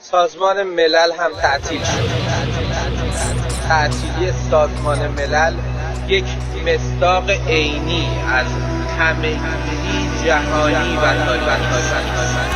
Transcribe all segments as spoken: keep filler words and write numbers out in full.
سازمان ملل هم تعطیل شد. تعطیلی سازمان ملل یک مصداق عینی از همگی جهانی و تاریخی.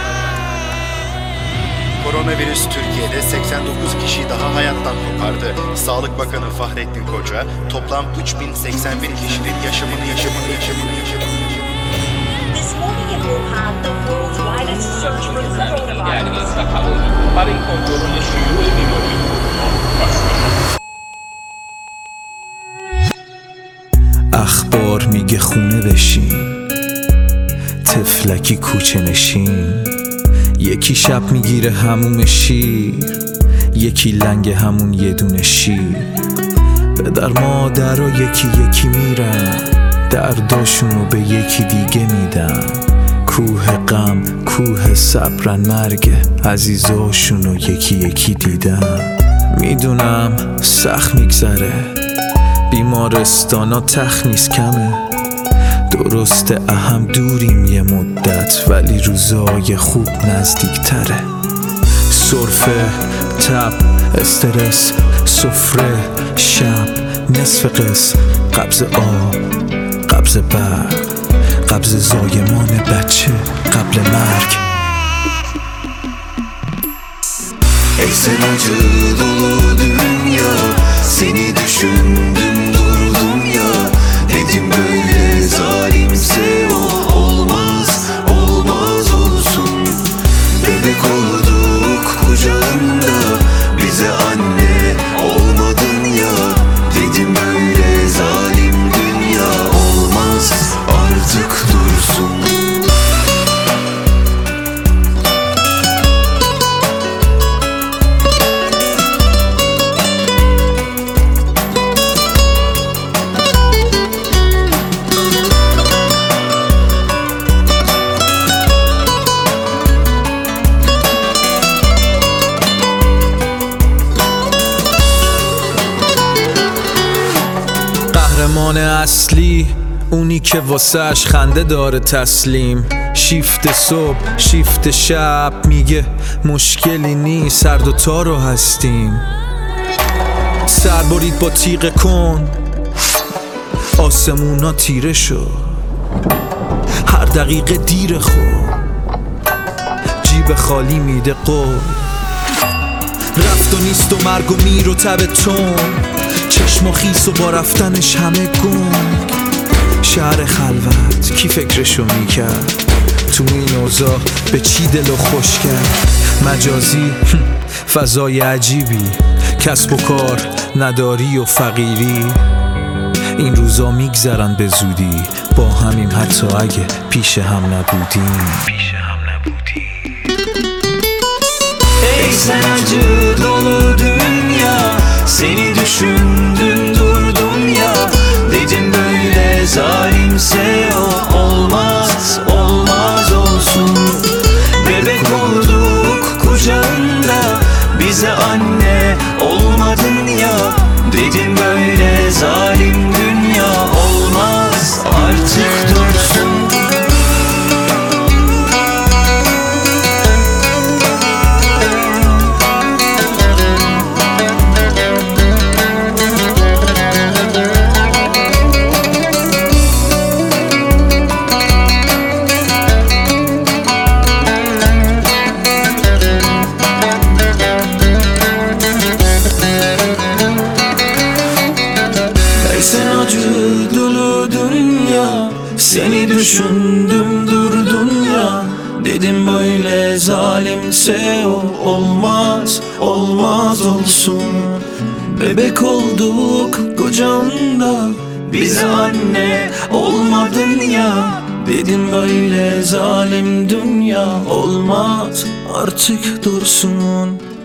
Koronavirüs Türkiye'de seksen dokuz kişi daha hayattan kopardı. Sağlık Bakanı Fahrettin Koca, toplam üç bin seksen bir kişinin yaşamını yaşamını yaşamını yaşamını This morning in Wuhan, the world's widest search for coronavirus. برای کنترل شیوع بیماری اخبار میگه خونه بشین، تفلکی کوچه نشین. یکی شب میگیره همون شیر، یکی لنگ همون یه دونه شیر. پدر مادر و یکی یکی میرن، درداشونو به یکی دیگه میدن. کوه غم کوه صبرن، مرگ عزیزاشونو یکی یکی دیدن. میدونم سخت میگذره، بیمارستانا تخت نیست کمه. درسته اهم دوریم یه مدت، ولی روزای خوب نزدیک تره. سرفه، تب، استرس، سفره، شب، نصف قسم، قبض آب، قبض برق، قبض زایمان بچه قبل مرگ. Ey sen acı dolu dünya, seni düşündüm durdum ya. Dedim böyle zalimse o olmaz, olmaz olsun. Bebek olduk kucağında, bize anne olmadın ya. Dedim böyle zalim dünya olmaz, artık dursun. قهرمان اصلی اونی که واسهش خنده داره تسلیم. شیفت صبح شیفت شب، میگه مشکلی نیست هر دوتا رو هستیم. سر برید با تیغ کن، آسمونا تیره شد. هر دقیقه دیر خود، جیب خالی میده قول. رفت و نیست و مرگ و میر و تب تون، چشم و خیس و با رفتنش همه گنگ. شهر خلوت کی فکرشو میکرد، تو این اوضاع به چی دلو خوش کرد. مجازی فضای عجیبی، کسب و کار نداری و فقیری. این روزا میگذرن به زودی، با همیم حتی اگه پیش هم نبودیم. پیش هم نبودیم. Ey sen acı dolu dünya, seni düşündüm durdum ya. Dedim böyle zalimse o olmaz, olmaz olsun. Bebek olduk kucağında, bize anne olmadın ya. Dedim böyle zalim dünya olmaz, artık dursun. Sen acı dolu dünya, seni düşündüm durdum ya. Dedim böyle zalimse o olmaz, olmaz olsun. Bebek olduk kucağında, bize anne olmadın ya. Dedim böyle zalim dünya olmaz, artık dursun.